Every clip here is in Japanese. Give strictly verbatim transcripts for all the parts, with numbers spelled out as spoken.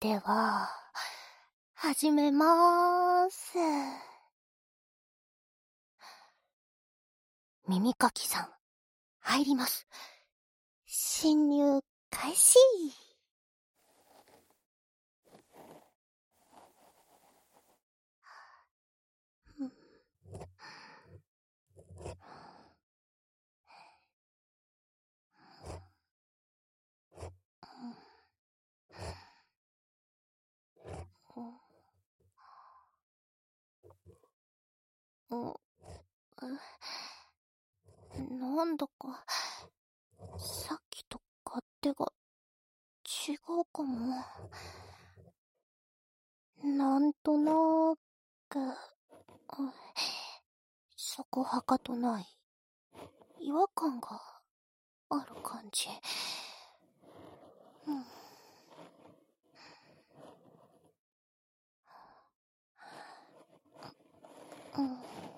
では、始めまーす。耳かきさん、入ります。侵入開始。なんだか、さっきと勝手が違うかも。なんとなーく、そこはかとない違和感がある感じ。うん。うん。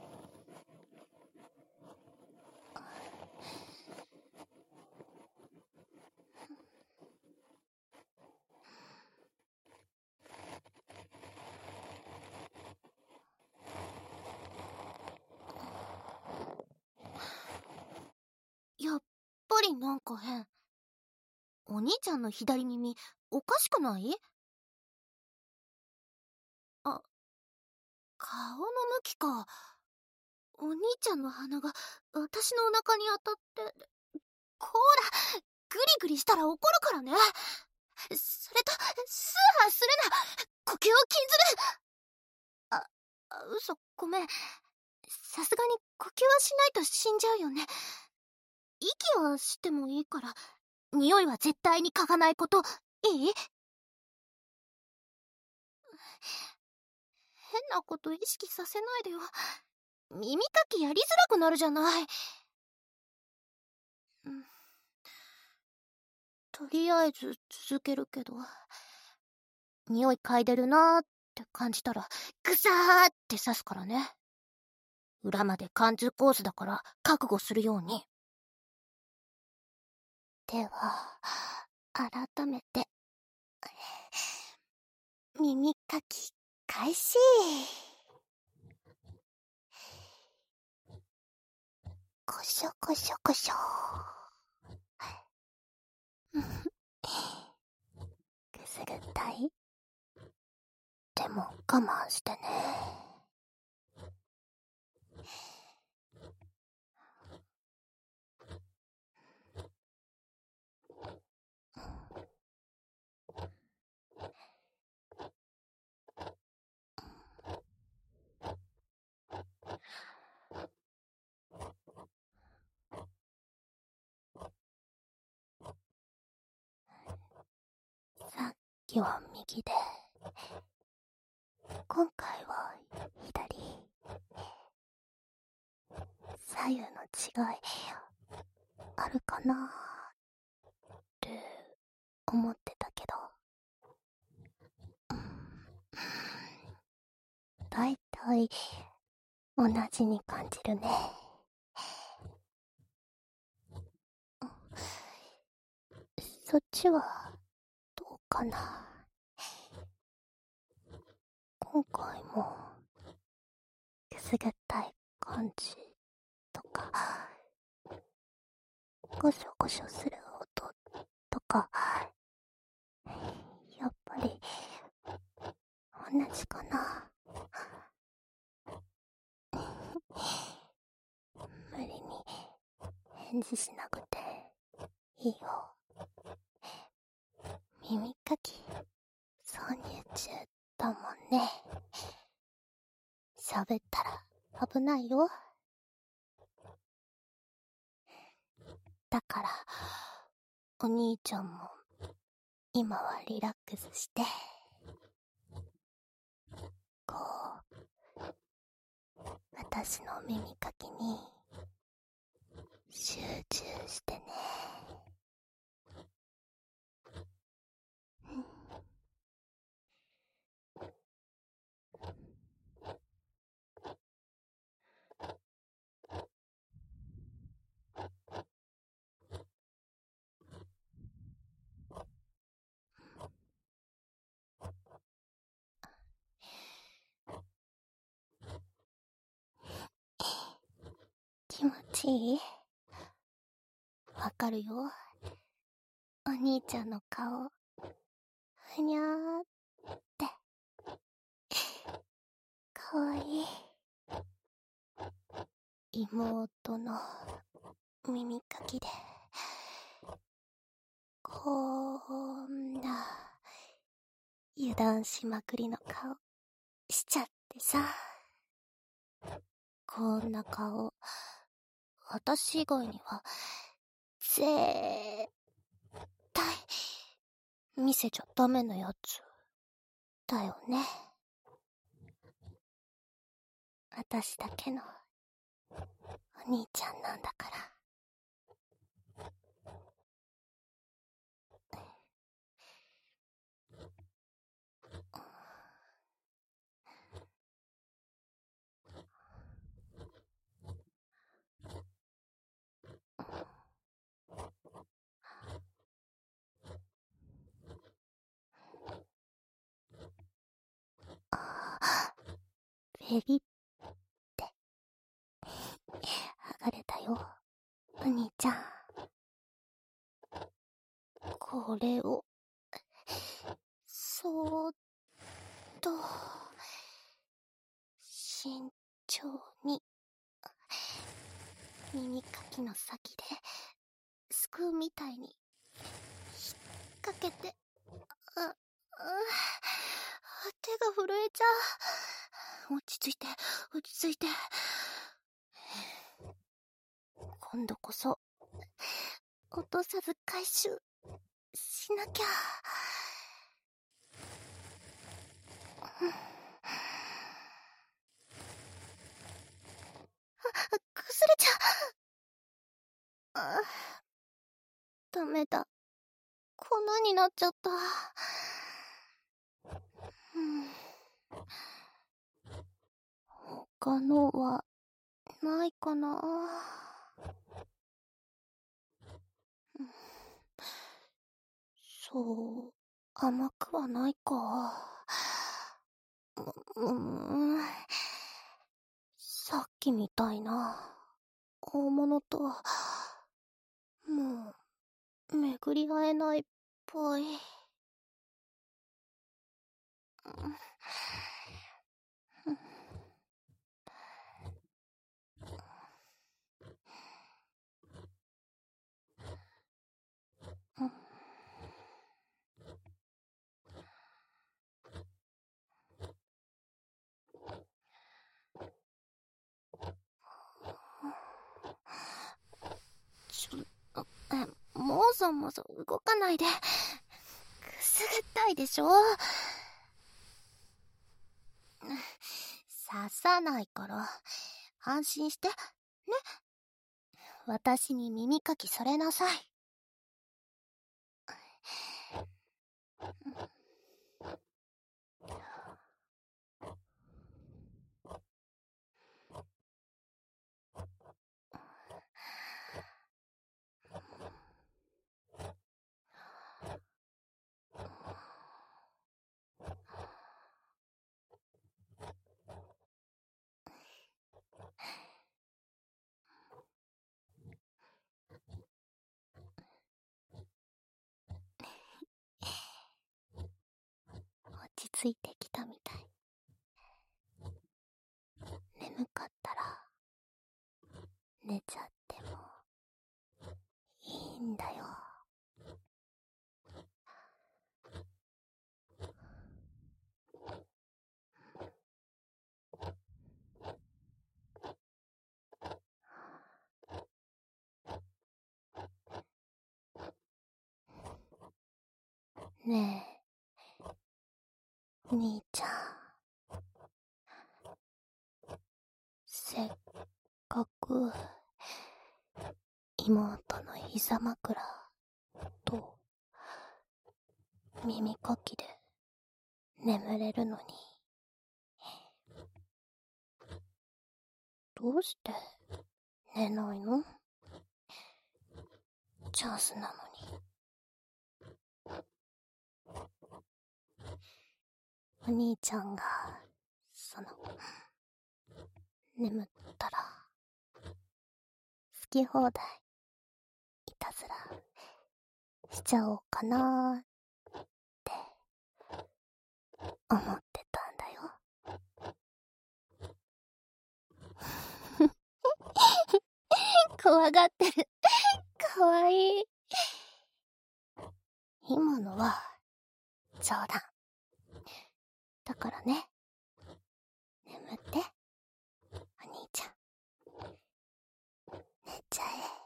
やっぱりなんか変。お兄ちゃんの左耳、おかしくない？あ、顔の向きか。お兄ちゃんの鼻が私のお腹に当たって、こーら、グリグリしたら怒るからね。それと、スーハーするな、呼吸を禁ずる。あ、嘘、ごめん。さすがに呼吸はしないと死んじゃうよね。息はしてもいいから、匂いは絶対に嗅がないこと、いい？変なこと意識させないでよ。耳かきやりづらくなるじゃない。うん、とりあえず続けるけど、匂い嗅いでるなーって感じたらグサーって刺すからね。裏まで貫通コースだから覚悟するように。では改めて耳かき開始。こしょこしょこしょ。くすぐったい？でも我慢してね。さっきは右で、今回は左。左右の違いあるかなーって思ってたけど、だいたい同じに感じるね。そっちはどうかな。今回もくすぐったい感じとか、ゴショゴショする音とか、やっぱり同じかな。無理に返事しなくていいよ。耳かき挿入中だもんね。喋ったら危ないよ。だからお兄ちゃんも今はリラックスして、こう私の耳かきに集中してね。 しい？わかるよ。お兄ちゃんの顔、ふにゃーって、かわいい。妹の耳かきで、こんな、油断しまくりの顔、しちゃってさ。こんな顔、私以外には、ぜーったい、見せちゃダメなやつ、だよね。私だけの、お兄ちゃんなんだから。ベリって剥がれたよ、お兄ちゃん。これをそーっと慎重に耳かきの先ですくうみたいに引っ掛けて、あ、あ、手が震えちゃう。落ち着いて、落ち着いて。今度こそ落とさず回収しなきゃ。あ、崩れちゃう。あ、ダメだ。粉になっちゃった。うん、他のはないかな。うん、そう甘くはないか。う、うん、さっきみたいな大物とはもう巡り合えないっぽい。ちょ、え、もぞもぞ動かないで。くすぐったいでしょ。刺さないから安心してね。私に耳かきされなさい。落ち着いてきたみたい。眠かったら寝ちゃってもいいんだよ。ねえ、兄ちゃん。せっかく妹の膝枕と耳かきで眠れるのに、どうして寝ないの？チャンスなのに。お兄ちゃんがその眠ったらき放題いたずらしちゃおうかなーって思ってたんだよ。怖がってる。かわいい。今のは冗談だからね。眠って、お兄ちゃん。寝ちゃえ。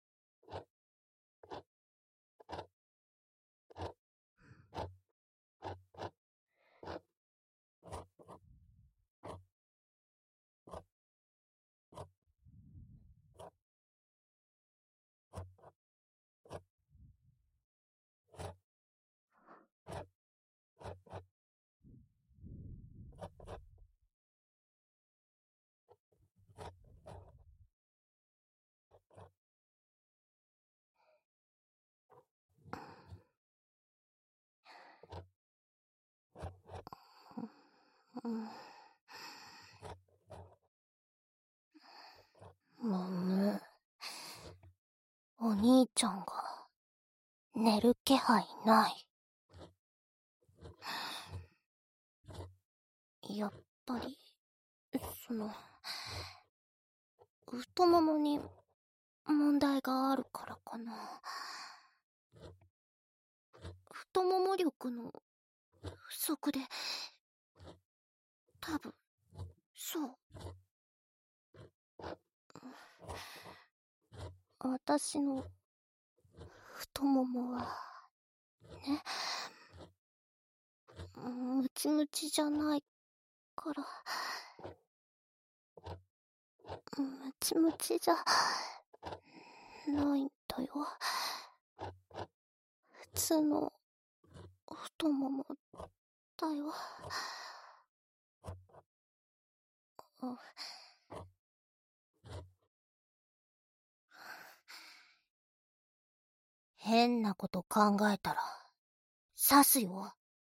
うん。むむ。お兄ちゃんが寝る気配ない。やっぱり、その、太ももに問題があるからかな。太もも力の不足で、多分、そう。私の太ももは、ね、ムチムチじゃないから、ムチムチじゃないんだよ。普通の太ももだよ。変なこと考えたら刺すよ。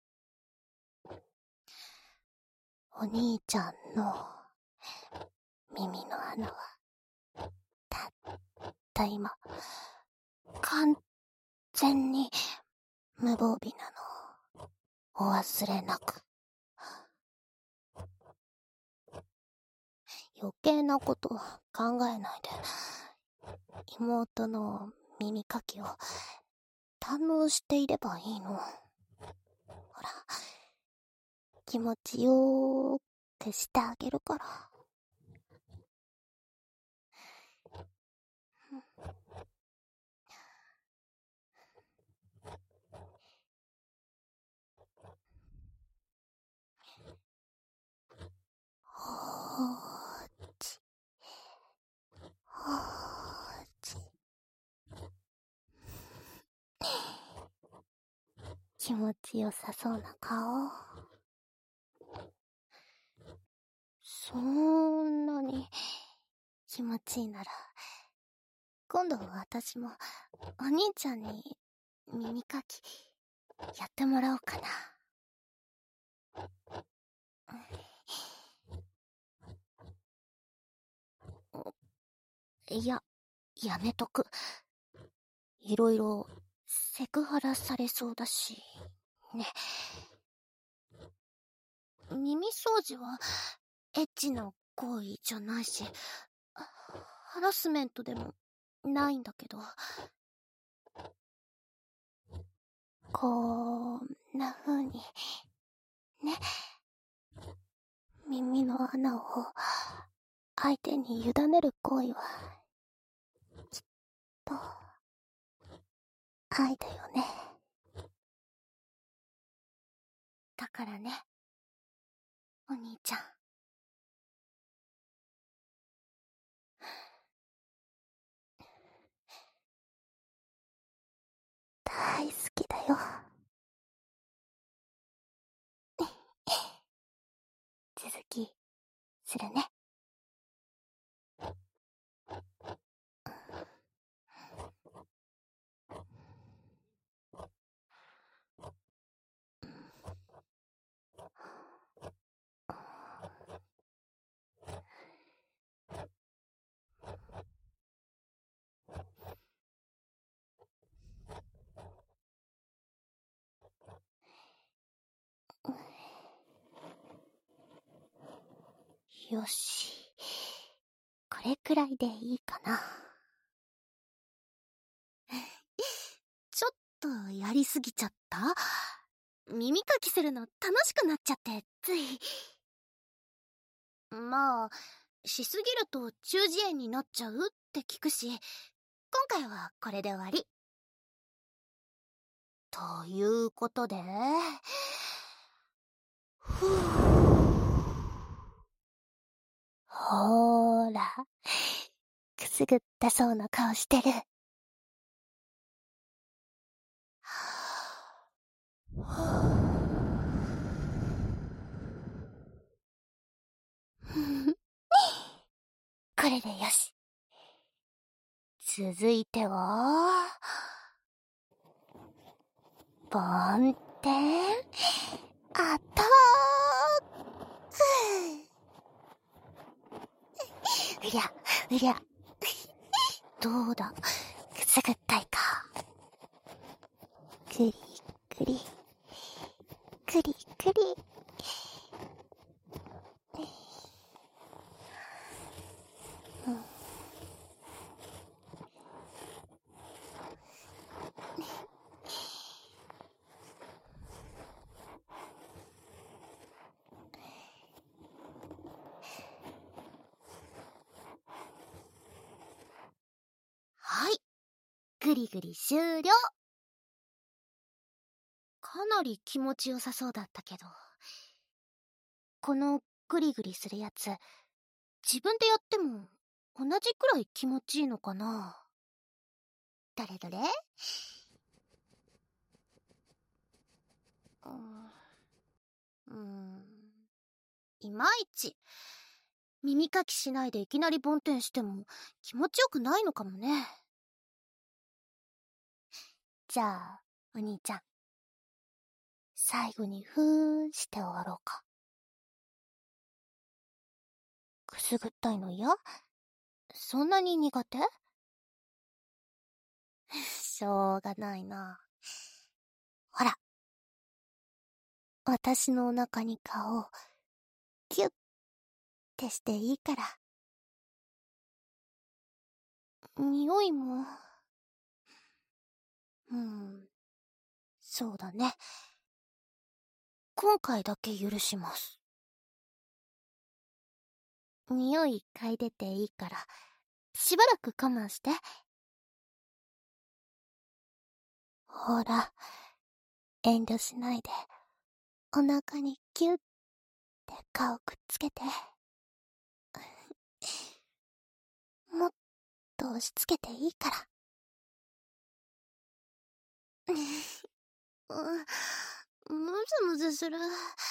お兄ちゃんの耳の穴はたった今完全に無防備なのお忘れなく。余計なこと考えないで妹の耳かきを堪能していればいいの。ほら、気持ちよーくしてあげるから。ほーち、ほーち。気持ちよさそうな顔。そんなに気持ちいいなら、今度私もお兄ちゃんに耳かきやってもらおうかな。いや、やめとく。いろいろセクハラされそうだし、ね。耳掃除はエッチな行為じゃないし、ハラスメントでもないんだけど、こんな風に、ね。耳の穴を相手に委ねる行為は、きっと、愛だよね。だからね、お兄ちゃん。大好きだよ。続き、するね。 よし。これくらいでいいかな。ちょっとやりすぎちゃった？耳かきするの楽しくなっちゃってつい。まあしすぎると中耳炎になっちゃうって聞くし、今回はこれで終わりということで、ふぅ、ほーらくすぐったそうな顔してる。これでよし。続いてはボンテンアタック。うりゃうりゃどうだ、くすぐったいか。くりくりくりくり。うん、はい、ぐりぐり終了。かなり気持ちよさそうだったけど、このグリグリするやつ、自分でやっても同じくらい気持ちいいのかな。どれどれ。うーん、いまいち。耳かきしないでいきなりボンテンしても気持ちよくないのかもね。じゃあお兄ちゃん、最後にふーんして終わろうか。くすぐったいの嫌？そんなに苦手？しょうがないな。ほら、私のお腹に顔をキュッてしていいから。匂いも、うん、そうだね。今回だけ許します。匂い嗅いでていいから、しばらく我慢して。ほら、遠慮しないで、お腹にキュッて顔くっつけて。もっと押し付けていいから。うん、むずむずする。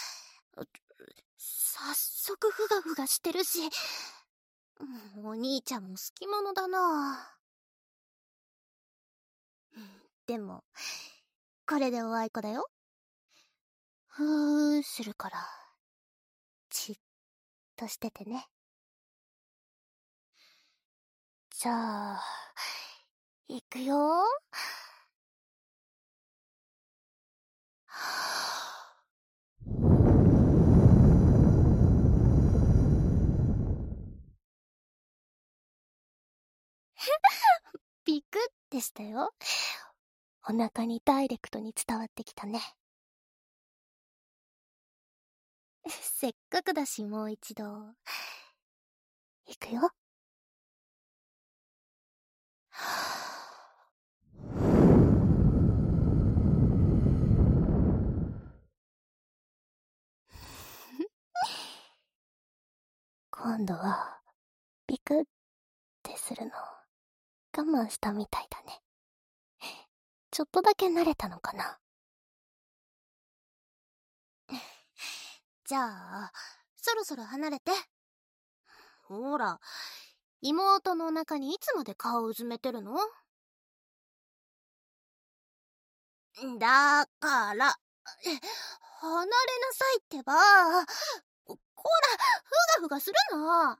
早速ふがふがしてるし、お兄ちゃんも好き者だな。でもこれでおあいこだよ。ふーするからじっとしててね。じゃあいくよ。ビクってしたよ。お腹にダイレクトに伝わってきたね。せっかくだしもう一度。いくよ。今度はビクってするの我慢したみたいだね。ちょっとだけ慣れたのかな。じゃあそろそろ離れて。ほら、妹のお腹にいつまで顔うずめてるの？だから、離れなさいってば。こら、ふがふがするな。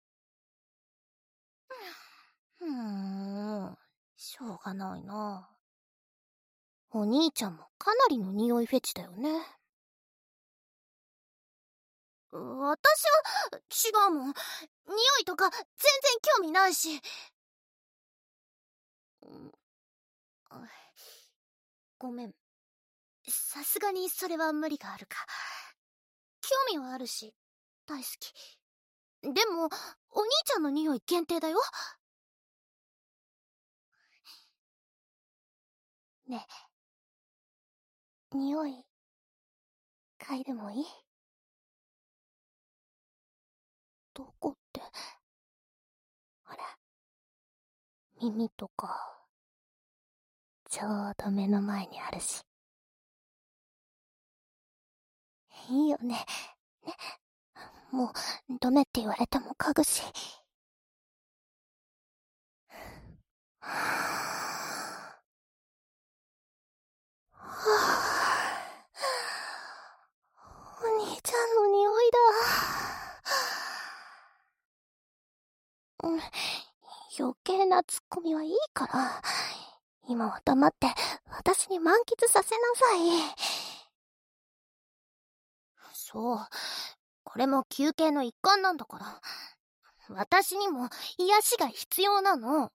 うーん、しょうがないな。お兄ちゃんもかなりの匂いフェチだよね。 私は違うもん。匂いとか全然興味ないし。ごめん。さすがにそれは無理があるか。興味はあるし、大好き。でも、お兄ちゃんの匂い限定だよ。ねえ、匂い、嗅いでもいい？どこって。ほら、耳とか、ちょうど目の前にあるし。いいよね。ね。もう、ダメって言われても嗅ぐし。はぁ。お兄ちゃんの匂いだ。うん、余計なツッコミはいいから、今は黙って私に満喫させなさい。そう、これも休憩の一環なんだから。私にも癒しが必要なの。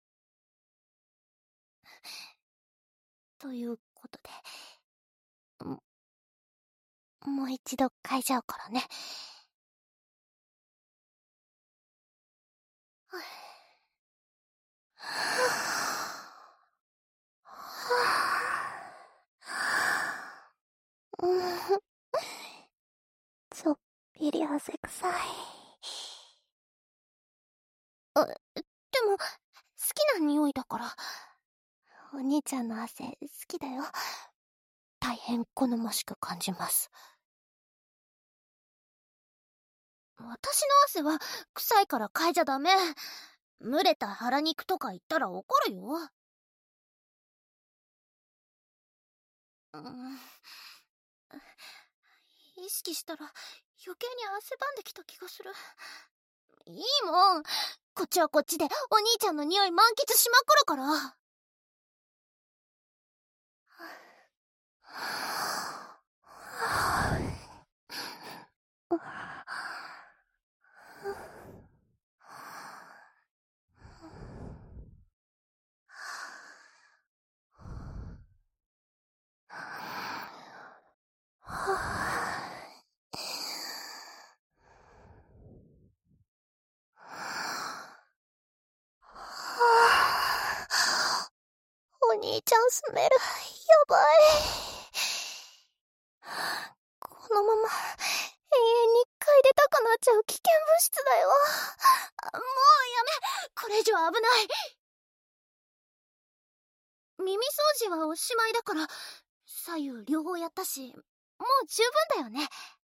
ということで、も、もう一度嗅いじゃうからね。ちょっぴり汗臭い。あ、でも、好きな匂いだから。お兄ちゃんの汗、好きだよ。大変好ましく感じます。私の汗は臭いから嗅いじゃダメ。蒸れた腹肉とか言ったら怒るよ。うん、意識したら余計に汗ばんできた気がする。いいもん。こっちはこっちでお兄ちゃんの匂い満喫しまくるから。お兄ちゃんスメル、やばい。このまま永遠に嗅いでたくなっちゃう危険物質だよ。もうやめ。これ以上危ない。耳掃除はおしまいだから、左右両方やったし、もう十分だよね。